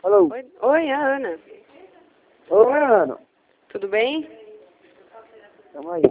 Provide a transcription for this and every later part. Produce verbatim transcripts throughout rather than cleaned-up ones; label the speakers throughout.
Speaker 1: Alô?
Speaker 2: Oi, oi, a Ana.
Speaker 1: Oi, Ana.
Speaker 2: Tudo bem?
Speaker 1: Tamo aí.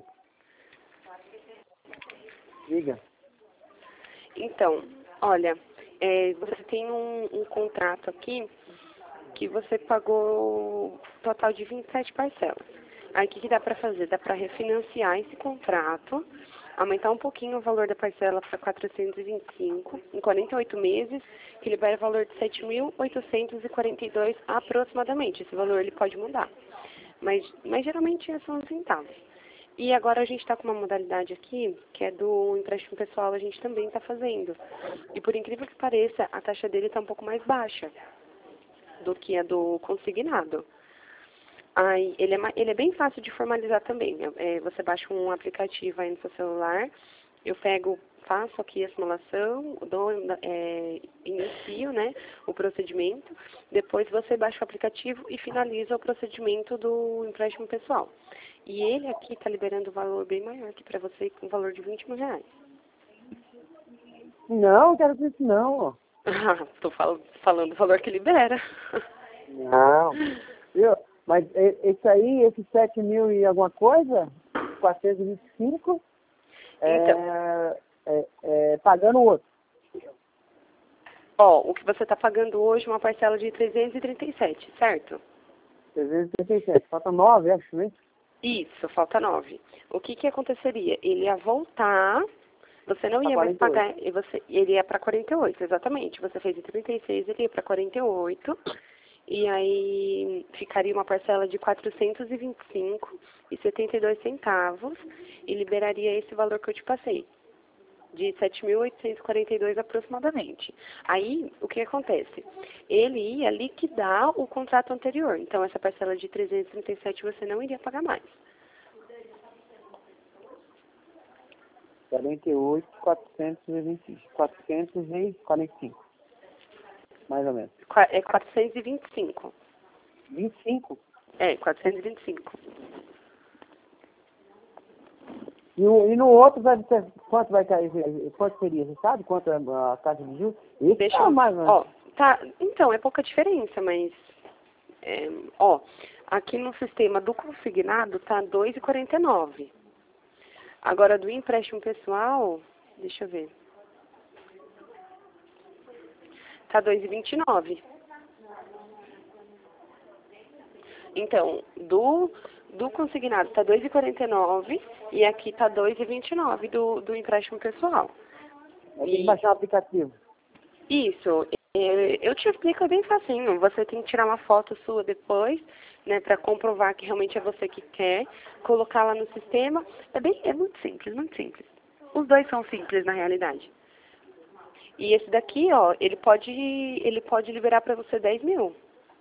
Speaker 1: Diga.
Speaker 2: Então, olha, é, você tem um, um contrato aqui que você pagou total de vinte e sete parcelas. Aí o que, que dá para fazer? Dá para refinanciar esse contrato, aumentar um pouquinho o valor da parcela para quatrocentos e vinte e cinco em quarenta e oito meses, que libera o valor de sete mil oitocentos e quarenta e dois aproximadamente. Esse valor ele pode mudar, mas, mas geralmente são os centavos. E agora a gente está com uma modalidade aqui, que é do empréstimo pessoal, a gente também está fazendo. E por incrível que pareça, a taxa dele está um pouco mais baixa do que a do consignado. Aí, ele, é, ma- ele é bem fácil de formalizar também. É, você baixa um aplicativo aí no seu celular, eu pego, faço aqui a simulação, dou, é, inicio, né, o procedimento, depois você baixa o aplicativo e finaliza o procedimento do empréstimo pessoal. E ele aqui está liberando um valor bem maior que para você, com um valor de vinte mil reais.
Speaker 1: Não, não quero dizer isso não.
Speaker 2: Estou fal falando o valor que libera.
Speaker 1: Não. Viu? Mas e- esse aí, esse sete mil e alguma coisa, quatrocentos e vinte e cinco, é,
Speaker 2: Então,
Speaker 1: é, é, pagando o outro.
Speaker 2: ó, o que você está pagando hoje é uma parcela de trezentos e trinta e sete, certo?
Speaker 1: trezentos e trinta e sete. Falta nove, acho, né?
Speaker 2: Isso, falta nove. O que que aconteceria? Ele ia voltar, você não
Speaker 1: Pra
Speaker 2: ia mais
Speaker 1: quarenta e oito.
Speaker 2: pagar, e você, ele ia para quarenta e oito, exatamente. Você fez em trinta e seis, ele ia para quarenta e oito, e aí ficaria uma parcela de quatrocentos e vinte e cinco e setenta e dois centavos, e liberaria esse valor que eu te passei, de sete mil oitocentos e quarenta e dois aproximadamente. Aí, o que acontece? Ele ia liquidar o contrato anterior, então essa parcela de trezentos e trinta e sete você não iria pagar mais.
Speaker 1: quarenta e oito, quatrocentos e vinte, quatrocentos e quarenta e cinco. Mais ou menos.
Speaker 2: Qua- É quatrocentos e vinte e cinco.
Speaker 1: vinte e cinco.
Speaker 2: É, quatrocentos e vinte e cinco.
Speaker 1: E, o, e no outro vai ser, quanto vai cair? Quanto seria? Você sabe quanto é a taxa de juros? Esse
Speaker 2: Deixa
Speaker 1: tá
Speaker 2: eu...
Speaker 1: mais, ou menos.
Speaker 2: Ó, tá... Então, é pouca diferença, mas... é, ó, aqui no sistema do consignado tá dois vírgula quarenta e nove. Agora, do empréstimo pessoal, deixa eu ver. Tá dois vírgula vinte e nove. Então, do, do consignado tá dois vírgula quarenta e nove e aqui tá dois vírgula vinte e nove do, do empréstimo pessoal.
Speaker 1: Eu tenho que
Speaker 2: E
Speaker 1: baixar o aplicativo.
Speaker 2: isso, é, eu te explico é bem facinho. Você tem que tirar uma foto sua depois, né, para comprovar que realmente é você que quer, colocar lá no sistema. É bem, é muito simples, muito simples. Os dois são simples na realidade. E esse daqui, ó, ele pode, ele pode liberar para você dez mil.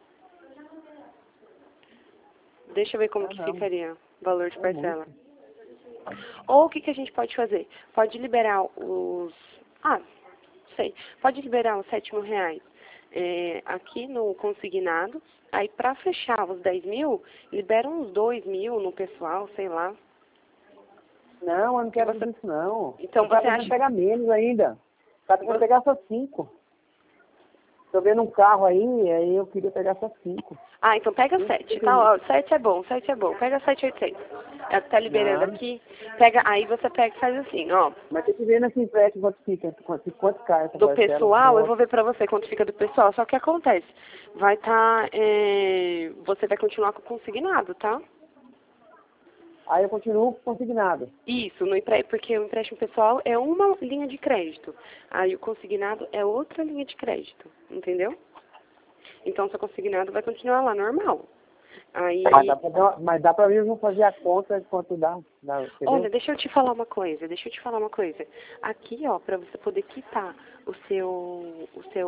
Speaker 2: Deixa eu ver como
Speaker 1: Ah,
Speaker 2: que
Speaker 1: não.
Speaker 2: ficaria o valor de
Speaker 1: É
Speaker 2: parcela.
Speaker 1: muito.
Speaker 2: Ou o que, que a gente pode fazer? Pode liberar os... Ah, sei. Pode liberar os sete mil reais é, aqui no consignado. Aí, para fechar os dez mil, libera uns dois mil no pessoal, sei lá.
Speaker 1: Não, eu não quero
Speaker 2: você-
Speaker 1: tudo isso, não.
Speaker 2: Então,
Speaker 1: O cara
Speaker 2: você
Speaker 1: vai
Speaker 2: acha...
Speaker 1: pegar menos ainda. O cara vai
Speaker 2: Você-
Speaker 1: pegar só cinco. Tô vendo um carro aí, aí eu queria pegar só cinco.
Speaker 2: Ah, então pega
Speaker 1: Não,
Speaker 2: sete,
Speaker 1: não,
Speaker 2: tá? Ó, sete é bom, sete é bom. Pega sete mil e oitocentos. É o que tá liberando
Speaker 1: não.
Speaker 2: aqui. Pega, aí você pega e faz assim, ó.
Speaker 1: Mas tem que ver nesse empréstimo quanto fica, quanto, quanto cai essa
Speaker 2: Do
Speaker 1: parcela. No
Speaker 2: pessoal, eu vou
Speaker 1: outro.
Speaker 2: ver pra você quanto fica do pessoal. Só que acontece, vai estar, você vai continuar com o consignado, tá?
Speaker 1: Aí eu continuo consignado.
Speaker 2: Isso, no empre... porque o empréstimo pessoal é uma linha de crédito. Aí o consignado é outra linha de crédito, entendeu? Então, seu consignado vai continuar lá, normal. Aí,
Speaker 1: Mas dá pra, dar- mas dá pra mesmo fazer a conta de quanto dá, dá entendeu?
Speaker 2: olha, deixa eu te falar uma coisa, deixa eu te falar uma coisa. Aqui, ó, pra você poder quitar o seu, o seu,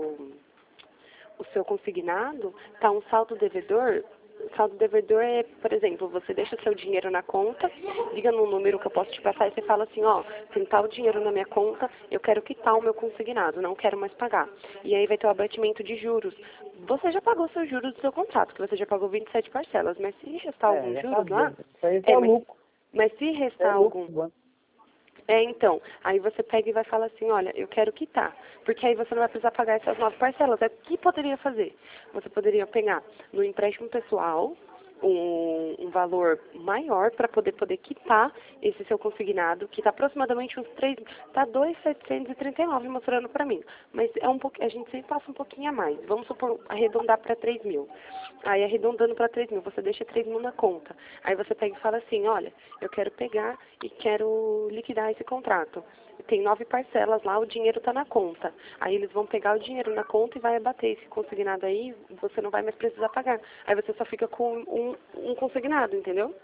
Speaker 2: o seu consignado, tá um saldo devedor. O saldo devedor é, por exemplo, você deixa o seu dinheiro na conta, liga no número que eu posso te passar e você fala assim, ó, tem tal dinheiro na minha conta, eu quero quitar o meu consignado, não quero mais pagar. E aí vai ter o abatimento de juros. Você já pagou seus juros do seu contrato, que você já pagou vinte e sete parcelas, mas se restar
Speaker 1: É,
Speaker 2: alguns
Speaker 1: já
Speaker 2: juros
Speaker 1: sabia.
Speaker 2: lá,
Speaker 1: Isso aí
Speaker 2: é,
Speaker 1: é
Speaker 2: mas,
Speaker 1: lucro.
Speaker 2: mas se
Speaker 1: Isso
Speaker 2: restar
Speaker 1: é lucro
Speaker 2: algum,
Speaker 1: do banco.
Speaker 2: É, então, aí você pega e vai falar assim, olha, eu quero quitar, porque aí você não vai precisar pagar essas nove parcelas. É o que poderia fazer? Você poderia pegar no empréstimo pessoal um, um valor maior para poder poder quitar esse seu consignado, que está aproximadamente uns três, está dois mil setecentos e trinta e nove mostrando para mim, mas é um pouco, a gente sempre passa um pouquinho a mais. Vamos supor, arredondar para três mil. Aí arredondando para três mil, você deixa três mil na conta. Aí você pega e fala assim, olha, eu quero pegar e quero liquidar esse contrato. Tem nove parcelas lá, o dinheiro está na conta. Aí eles vão pegar o dinheiro na conta e vai abater esse consignado aí, você não vai mais precisar pagar. Aí você só fica com um, um consignado, entendeu?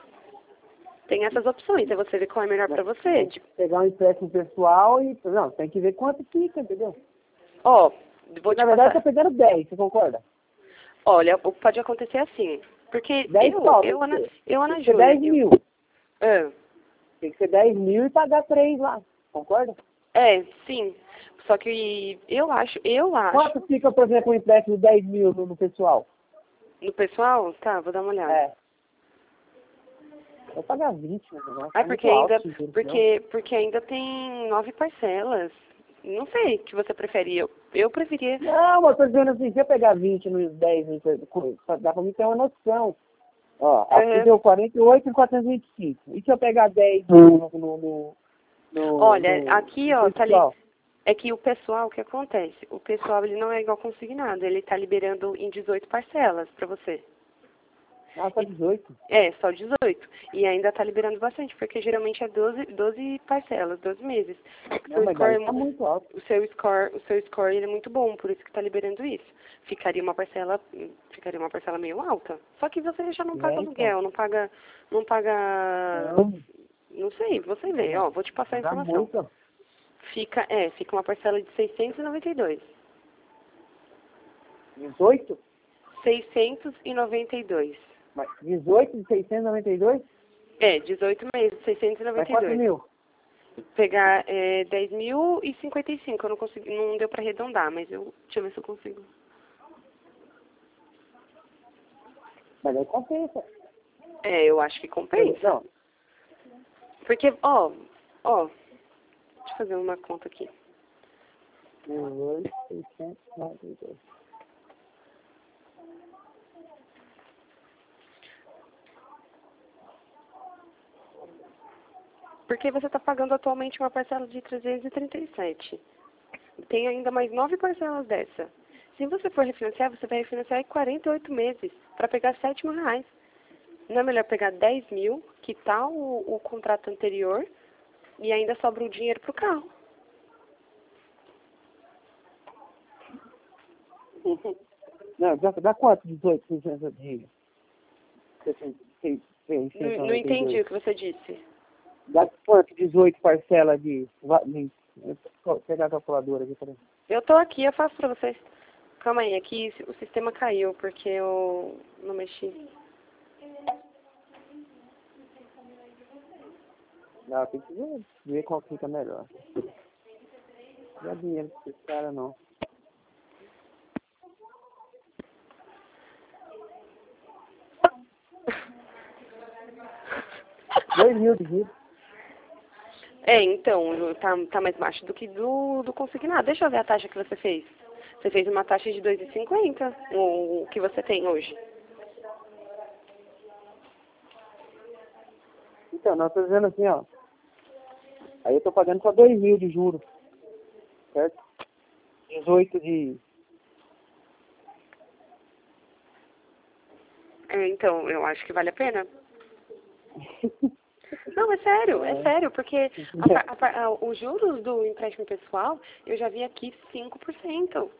Speaker 2: Tem essas opções, aí você vê qual é melhor para você.
Speaker 1: Tipo, pegar um empréstimo pessoal e... Não, tem que ver quanto fica, entendeu?
Speaker 2: Ó, vou te
Speaker 1: Na verdade,
Speaker 2: passar.
Speaker 1: tá pegando dez, você concorda?
Speaker 2: Olha, pode acontecer assim. Porque
Speaker 1: dez
Speaker 2: eu,
Speaker 1: pau,
Speaker 2: eu,
Speaker 1: tem que
Speaker 2: Ana,
Speaker 1: ser.
Speaker 2: eu, Ana
Speaker 1: Tem que ser
Speaker 2: Júlia,
Speaker 1: dez
Speaker 2: eu,
Speaker 1: mil.
Speaker 2: é,
Speaker 1: Tem que ser dez mil e pagar três lá. Concorda?
Speaker 2: é, sim. Só que eu acho, eu acho,
Speaker 1: Quanto fica, por exemplo, um empréstimo de dez mil no, no pessoal?
Speaker 2: no pessoal, tá, vou dar uma olhada.
Speaker 1: É. Vou pagar vinte, né? Tá
Speaker 2: Ah,
Speaker 1: muito
Speaker 2: porque ainda,
Speaker 1: alto, entendeu?
Speaker 2: porque, porque ainda tem nove parcelas. Não sei o que você preferia. Eu, eu preferia.
Speaker 1: Não, mas eu tô dizendo assim, se eu pegar vinte nos dez, no- pra- dá pra mim ter uma noção. Ó, aqui
Speaker 2: Aham.
Speaker 1: deu quarenta e oito e quatrocentos e vinte e cinco. E se eu pegar dez no, no, no, no,
Speaker 2: Olha,
Speaker 1: no,
Speaker 2: aqui,
Speaker 1: no
Speaker 2: ó, tá ali.
Speaker 1: pessoal?
Speaker 2: É que o pessoal, o que acontece? O pessoal, ele não é igual consignado. Ele tá liberando em dezoito parcelas pra você.
Speaker 1: Ah, só dezoito.
Speaker 2: É, só dezoito. E ainda tá liberando bastante, porque geralmente é doze, doze parcelas, doze meses. O
Speaker 1: Não,
Speaker 2: seu
Speaker 1: mas
Speaker 2: score,
Speaker 1: daí
Speaker 2: é
Speaker 1: tá
Speaker 2: mu-
Speaker 1: muito alto.
Speaker 2: o seu score, o seu score ele é muito bom, por isso que tá liberando isso. Ficaria uma parcela, ficaria uma parcela meio alta. Só que você já não
Speaker 1: É,
Speaker 2: paga
Speaker 1: então.
Speaker 2: aluguel, não paga, não paga,
Speaker 1: Não,
Speaker 2: não sei, você vê, ó, vou te passar a
Speaker 1: dá
Speaker 2: informação.
Speaker 1: muito.
Speaker 2: Fica, é, fica uma parcela de seiscentos e noventa e dois.
Speaker 1: dezoito?
Speaker 2: seiscentos e noventa e dois.
Speaker 1: Mas dezoito de seiscentos e noventa e dois?
Speaker 2: É, dezoito meses, seiscentos e
Speaker 1: Mas
Speaker 2: noventa e
Speaker 1: quanto
Speaker 2: dois.
Speaker 1: mil?
Speaker 2: Pegar é, dez mil e cinquenta e cinco. Eu não consegui, não deu pra arredondar, mas eu, deixa eu ver se eu consigo.
Speaker 1: Mas aí compensa.
Speaker 2: É, eu acho que compensa.
Speaker 1: Não,
Speaker 2: Porque, ó, ó, deixa eu fazer uma conta aqui.
Speaker 1: dezoito, seiscentos e noventa e dois.
Speaker 2: Porque você está pagando atualmente uma parcela de trezentos e trinta e sete. Tem ainda mais nove parcelas dessa. Se você for refinanciar, você vai refinanciar em quarenta e oito meses para pegar sete mil reais. Não é melhor pegar dez mil, quitar o, o contrato anterior e ainda sobra o dinheiro para o carro.
Speaker 1: Não, dá, dá quanto? dezoito, seiscentos de...
Speaker 2: Não, não entendi o que você disse.
Speaker 1: Dá quanto? dezoito parcelas de... va- de- Vou pegar a calculadora aqui, peraí.
Speaker 2: Eu tô aqui, eu faço pra vocês. Calma aí, aqui o sistema caiu porque eu não mexi.
Speaker 1: Não, tem que ver, ver qual fica melhor. Não dá dinheiro pra esses caras, não. Dois mil de giro.
Speaker 2: É, então, tá, tá mais baixo do que do, do consignado. Deixa eu ver a taxa que você fez. Você fez uma taxa de dois e cinquenta, o, o que você tem hoje.
Speaker 1: Então, nós estamos dizendo assim, ó. Aí eu tô pagando só dois mil de juros. Certo? dezoito de...
Speaker 2: É, então, eu acho que vale a pena. Não, é sério, é sério, porque a pa- a pa- a- os juros do empréstimo pessoal, eu já vi aqui cinco por cento.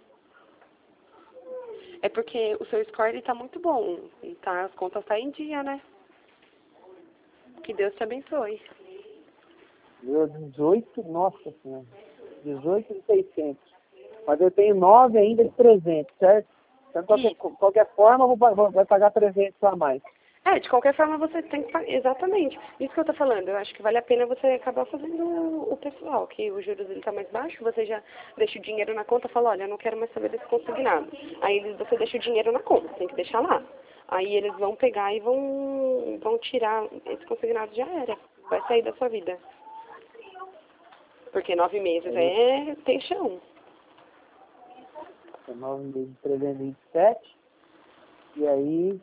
Speaker 2: É porque o seu score ele tá muito bom, tá? As contas tá em dia, né? Que Deus te abençoe.
Speaker 1: Meu, dezoito, nossa senhora. dezoito de seiscentos. Mas eu tenho nove ainda de trezentos, certo? Então, de qualquer,
Speaker 2: E,
Speaker 1: qualquer forma, eu vou, pa- vou, vai pagar trezentos a mais.
Speaker 2: é, de qualquer forma você tem que pagar. Exatamente. Isso que eu tô falando. Eu acho que vale a pena você acabar fazendo o, o pessoal, que o juros ele tá mais baixo, você já deixa o dinheiro na conta e fala, olha, eu não quero mais saber desse consignado. Aí eles- você deixa o dinheiro na conta, tem que deixar lá. Aí eles vão pegar e vão, vão tirar esse consignado, já era. Vai sair da sua vida. Porque nove meses é, tem chão.
Speaker 1: nove meses de trezentos e vinte e sete. E aí...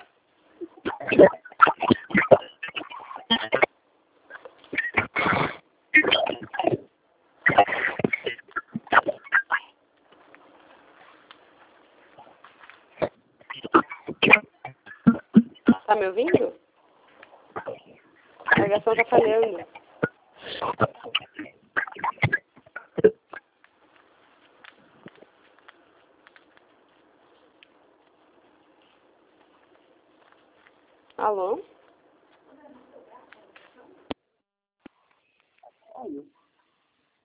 Speaker 2: Tá me ouvindo? A ligação tá falhando. Alô?